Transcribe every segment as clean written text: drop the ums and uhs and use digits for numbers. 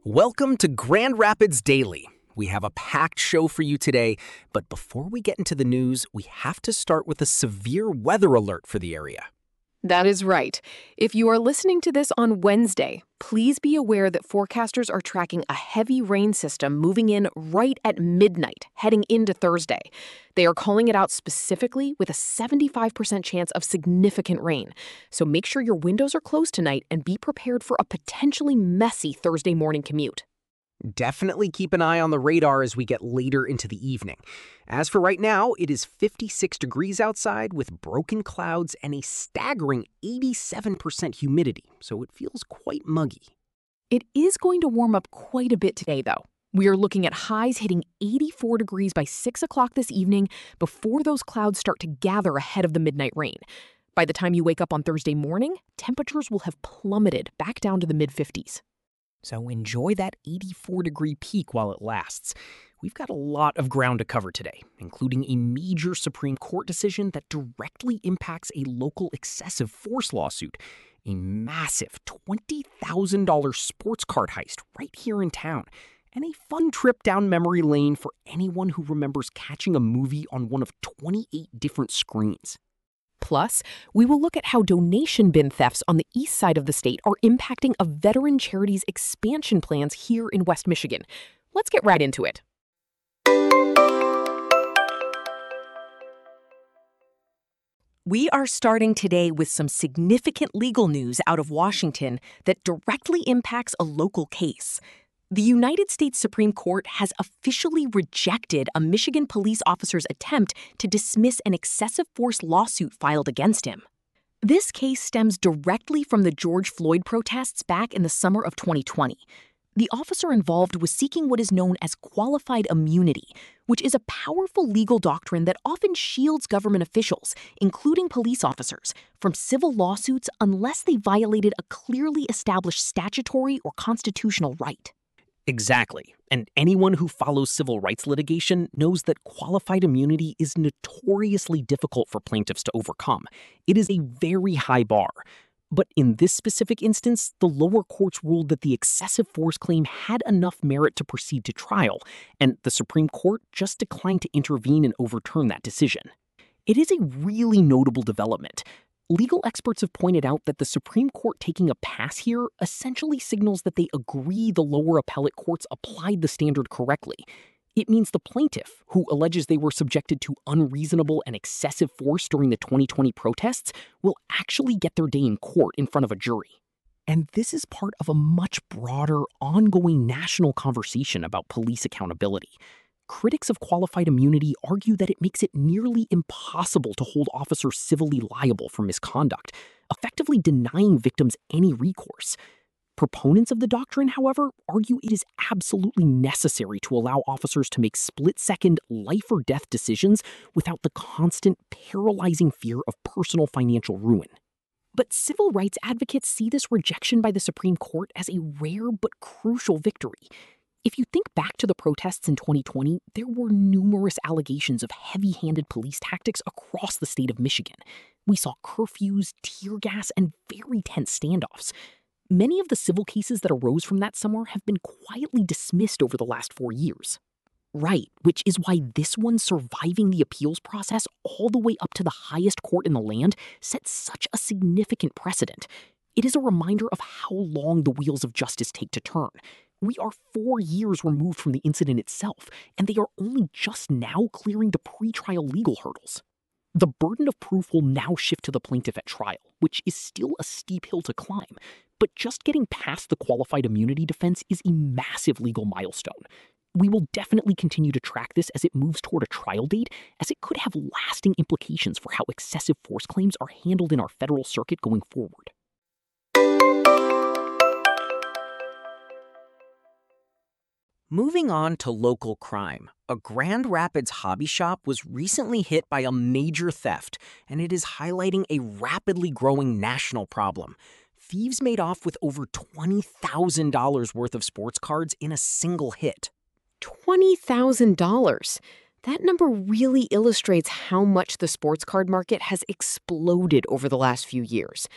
Welcome to Grand Rapids Daily. We have a packed show for you today, but before we get into the news, we have to start with a severe weather alert for the area. That is right. If you are listening to this on Wednesday, please be aware that forecasters are tracking a heavy rain system moving in right at midnight, heading into Thursday. They are calling it out specifically with a 75% chance of significant rain. So make sure your windows are closed tonight and be prepared for a potentially messy Thursday morning commute. Definitely keep an eye on the radar as we get later into the evening. As for right now, it is 56 degrees outside with broken clouds and a staggering 87% humidity, so it feels quite muggy. It is going to warm up quite a bit today, though. We are looking at highs hitting 84 degrees by 6 o'clock this evening before those clouds start to gather ahead of the midnight rain. By the time you wake up on Thursday morning, temperatures will have plummeted back down to the mid-50s. So enjoy that 84-degree peak while it lasts. We've got a lot of ground to cover today, including a major Supreme Court decision that directly impacts a local excessive force lawsuit, a massive $20,000 sports card heist right here in town, and a fun trip down memory lane for anyone who remembers catching a movie on one of 28 different screens. Plus, we will look at how donation bin thefts on the east side of the state are impacting a veteran charity's expansion plans here in West Michigan. Let's get right into it. We are starting today with some significant legal news out of Washington that directly impacts a local case. The United States Supreme Court has officially rejected a Michigan police officer's attempt to dismiss an excessive force lawsuit filed against him. This case stems directly from the George Floyd protests back in the summer of 2020. The officer involved was seeking what is known as qualified immunity, which is a powerful legal doctrine that often shields government officials, including police officers, from civil lawsuits unless they violated a clearly established statutory or constitutional right. Exactly. And anyone who follows civil rights litigation knows that qualified immunity is notoriously difficult for plaintiffs to overcome. It is a very high bar. But in this specific instance, the lower courts ruled that the excessive force claim had enough merit to proceed to trial, and the Supreme Court just declined to intervene and overturn that decision. It is a really notable development. Legal experts have pointed out that the Supreme Court taking a pass here essentially signals that they agree the lower appellate courts applied the standard correctly. It means the plaintiff, who alleges they were subjected to unreasonable and excessive force during the 2020 protests, will actually get their day in court in front of a jury. And this is part of a much broader, ongoing national conversation about police accountability. Critics of qualified immunity argue that it makes it nearly impossible to hold officers civilly liable for misconduct, effectively denying victims any recourse. Proponents of the doctrine, however, argue it is absolutely necessary to allow officers to make split-second, life-or-death decisions without the constant, paralyzing fear of personal financial ruin. But civil rights advocates see this rejection by the Supreme Court as a rare but crucial victory. If you think back to the protests in 2020, there were numerous allegations of heavy-handed police tactics across the state of Michigan. We saw curfews, tear gas, and very tense standoffs. Many of the civil cases that arose from that summer have been quietly dismissed over the last 4 years. Right, which is why this one surviving the appeals process all the way up to the highest court in the land sets such a significant precedent. It is a reminder of how long the wheels of justice take to turn. We are 4 years removed from the incident itself, and they are only just now clearing the pretrial legal hurdles. The burden of proof will now shift to the plaintiff at trial, which is still a steep hill to climb. But just getting past the qualified immunity defense is a massive legal milestone. We will definitely continue to track this as it moves toward a trial date, as it could have lasting implications for how excessive force claims are handled in our federal circuit going forward. Moving on to local crime, a Grand Rapids hobby shop was recently hit by a major theft, and it is highlighting a rapidly growing national problem. Thieves made off with over $20,000 worth of sports cards in a single hit. $20,000. That number really illustrates how much the sports card market has exploded over the last few years.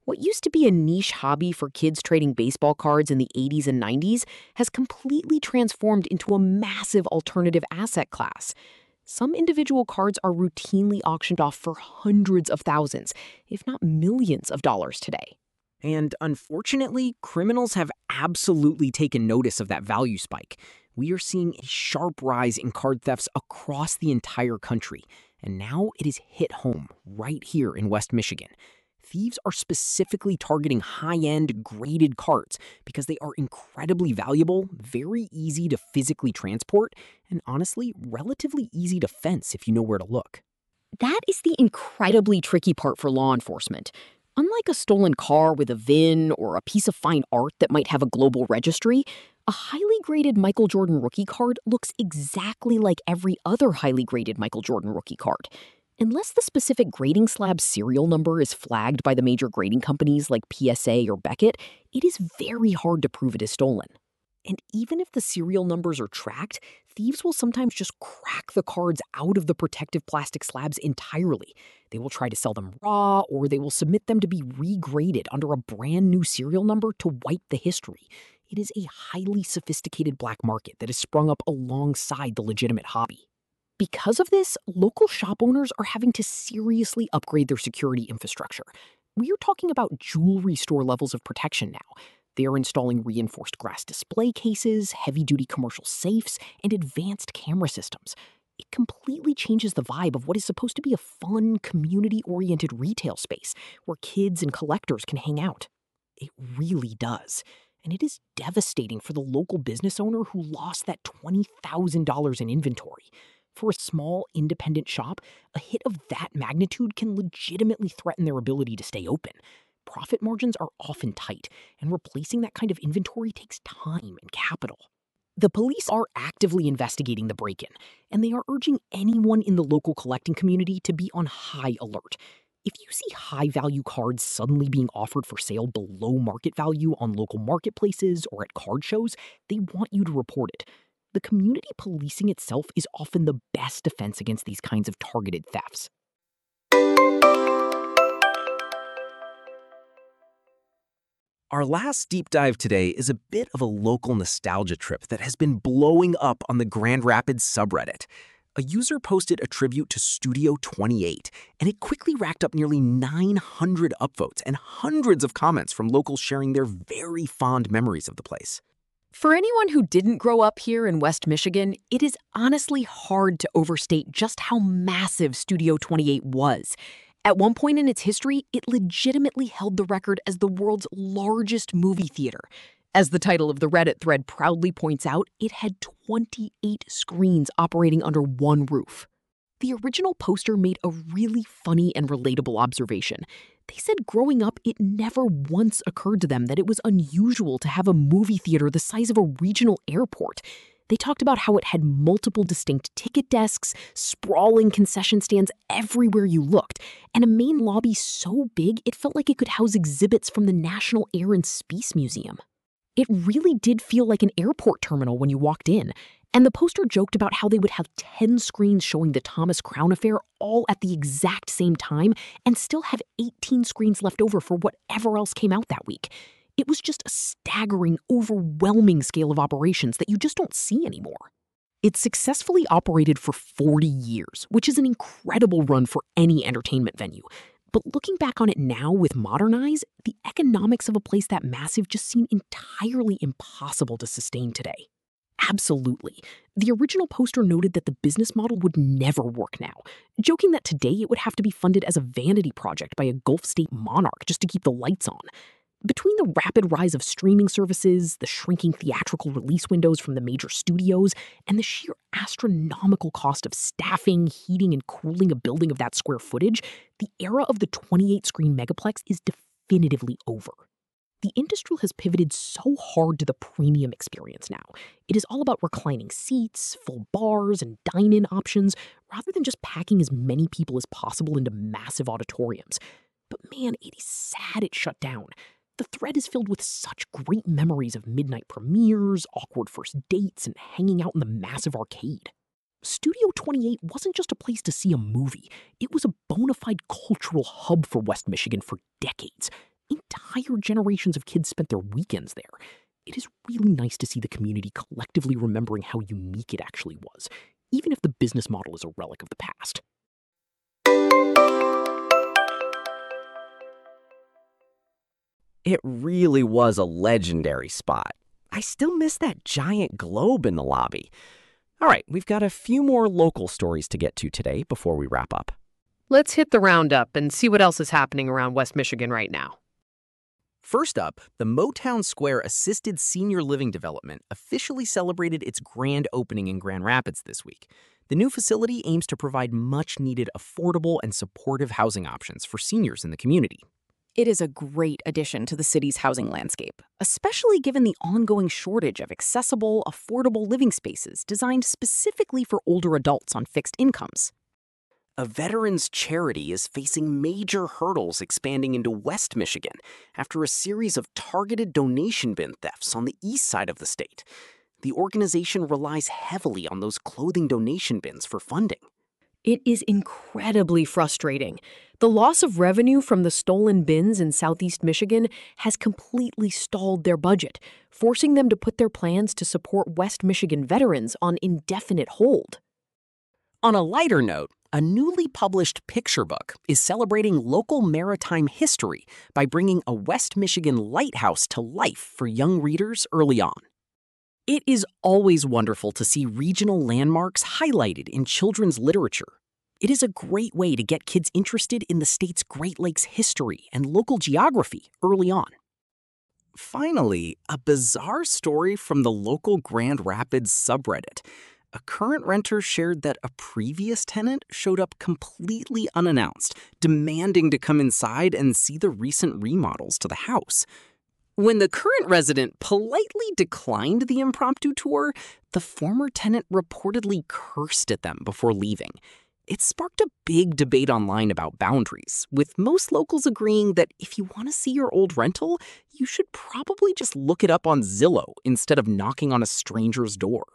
What used to be a niche hobby for kids trading baseball cards in the 80s and 90s has completely transformed into a massive alternative asset class. Some individual cards are routinely auctioned off for hundreds of thousands, if not millions of dollars today. And unfortunately, criminals have absolutely taken notice of that value spike. We are seeing a sharp rise in card thefts across the entire country, and now it is hit home right here in West Michigan. Thieves are specifically targeting high-end, graded cards because they are incredibly valuable, very easy to physically transport, and honestly, relatively easy to fence if you know where to look. That is the incredibly tricky part for law enforcement. Unlike a stolen car with a VIN or a piece of fine art that might have a global registry, a highly graded Michael Jordan rookie card looks exactly like every other highly graded Michael Jordan rookie card. Unless the specific grading slab's serial number is flagged by the major grading companies like PSA or Beckett, it is very hard to prove it is stolen. And even if the serial numbers are tracked, thieves will sometimes just crack the cards out of the protective plastic slabs entirely. They will try to sell them raw, or they will submit them to be regraded under a brand new serial number to wipe the history. It is a highly sophisticated black market that has sprung up alongside the legitimate hobby. Because of this, local shop owners are having to seriously upgrade their security infrastructure. We are talking about jewelry store levels of protection now. They are installing reinforced glass display cases, heavy-duty commercial safes, and advanced camera systems. It completely changes the vibe of what is supposed to be a fun, community-oriented retail space where kids and collectors can hang out. It really does. And it is devastating for the local business owner who lost that $20,000 in inventory. For a small, independent shop, a hit of that magnitude can legitimately threaten their ability to stay open. Profit margins are often tight, and replacing that kind of inventory takes time and capital. The police are actively investigating the break-in, and they are urging anyone in the local collecting community to be on high alert. If you see high-value cards suddenly being offered for sale below market value on local marketplaces or at card shows, they want you to report it. The community policing itself is often the best defense against these kinds of targeted thefts. Our last deep dive today is a bit of a local nostalgia trip that has been blowing up on the Grand Rapids subreddit. A user posted a tribute to Studio 28, and it quickly racked up nearly 900 upvotes and hundreds of comments from locals sharing their very fond memories of the place. For anyone who didn't grow up here in West Michigan, it is honestly hard to overstate just how massive Studio 28 was. At one point in its history, it legitimately held the record as the world's largest movie theater. As the title of the Reddit thread proudly points out, it had 28 screens operating under one roof. The original poster made a really funny and relatable observation. They said growing up, it never once occurred to them that it was unusual to have a movie theater the size of a regional airport. They talked about how it had multiple distinct ticket desks, sprawling concession stands everywhere you looked, and a main lobby so big it felt like it could house exhibits from the National Air and Space Museum. It really did feel like an airport terminal when you walked in, and the poster joked about how they would have 10 screens showing the Thomas Crown Affair all at the exact same time and still have 18 screens left over for whatever else came out that week. It was just a staggering, overwhelming scale of operations that you just don't see anymore. It successfully operated for 40 years, which is an incredible run for any entertainment venue. But looking back on it now with modern eyes, the economics of a place that massive just seem entirely impossible to sustain today. Absolutely. The original poster noted that the business model would never work now, joking that today it would have to be funded as a vanity project by a Gulf state monarch just to keep the lights on. Between the rapid rise of streaming services, the shrinking theatrical release windows from the major studios, and the sheer astronomical cost of staffing, heating, and cooling a building of that square footage, the era of the 28-screen megaplex is definitively over. The industry has pivoted so hard to the premium experience now. It is all about reclining seats, full bars, and dine-in options, rather than just packing as many people as possible into massive auditoriums. But man, it is sad it shut down. The thread is filled with such great memories of midnight premieres, awkward first dates, and hanging out in the massive arcade. Studio 28 wasn't just a place to see a movie. It was a bona fide cultural hub for West Michigan for decades. entire generations of kids spent their weekends there. It is really nice to see the community collectively remembering how unique it actually was, even if the business model is a relic of the past. It really was a legendary spot. I still miss that giant globe in the lobby. All right, we've got a few more local stories to get to today before we wrap up. Let's hit the roundup and see what else is happening around West Michigan right now. First up, the Motown Square Assisted Senior Living Development officially celebrated its grand opening in Grand Rapids this week. The new facility aims to provide much-needed affordable and supportive housing options for seniors in the community. It is a great addition to the city's housing landscape, especially given the ongoing shortage of accessible, affordable living spaces designed specifically for older adults on fixed incomes. A veterans charity is facing major hurdles expanding into West Michigan after a series of targeted donation bin thefts on the east side of the state. The organization relies heavily on those clothing donation bins for funding. It is incredibly frustrating. The loss of revenue from the stolen bins in southeast Michigan has completely stalled their budget, forcing them to put their plans to support West Michigan veterans on indefinite hold. On a lighter note, a newly published picture book is celebrating local maritime history by bringing a West Michigan lighthouse to life for young readers early on. It is always wonderful to see regional landmarks highlighted in children's literature. It is a great way to get kids interested in the state's Great Lakes history and local geography early on. Finally, a bizarre story from the local Grand Rapids subreddit. A current renter shared that a previous tenant showed up completely unannounced, demanding to come inside and see the recent remodels to the house. When the current resident politely declined the impromptu tour, the former tenant reportedly cursed at them before leaving. It sparked a big debate online about boundaries, with most locals agreeing that if you want to see your old rental, you should probably just look it up on Zillow instead of knocking on a stranger's door.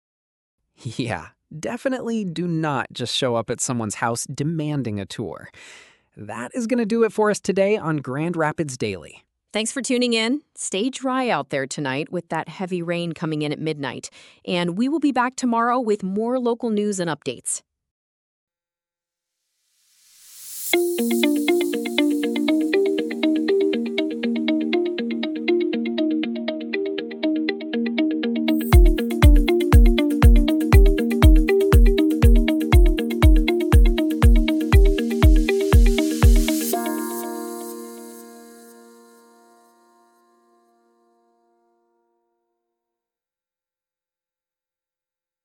Yeah, definitely do not just show up at someone's house demanding a tour. That is going to do it for us today on Grand Rapids Daily. Thanks for tuning in. Stay dry out there tonight with that heavy rain coming in at midnight. And we will be back tomorrow with more local news and updates.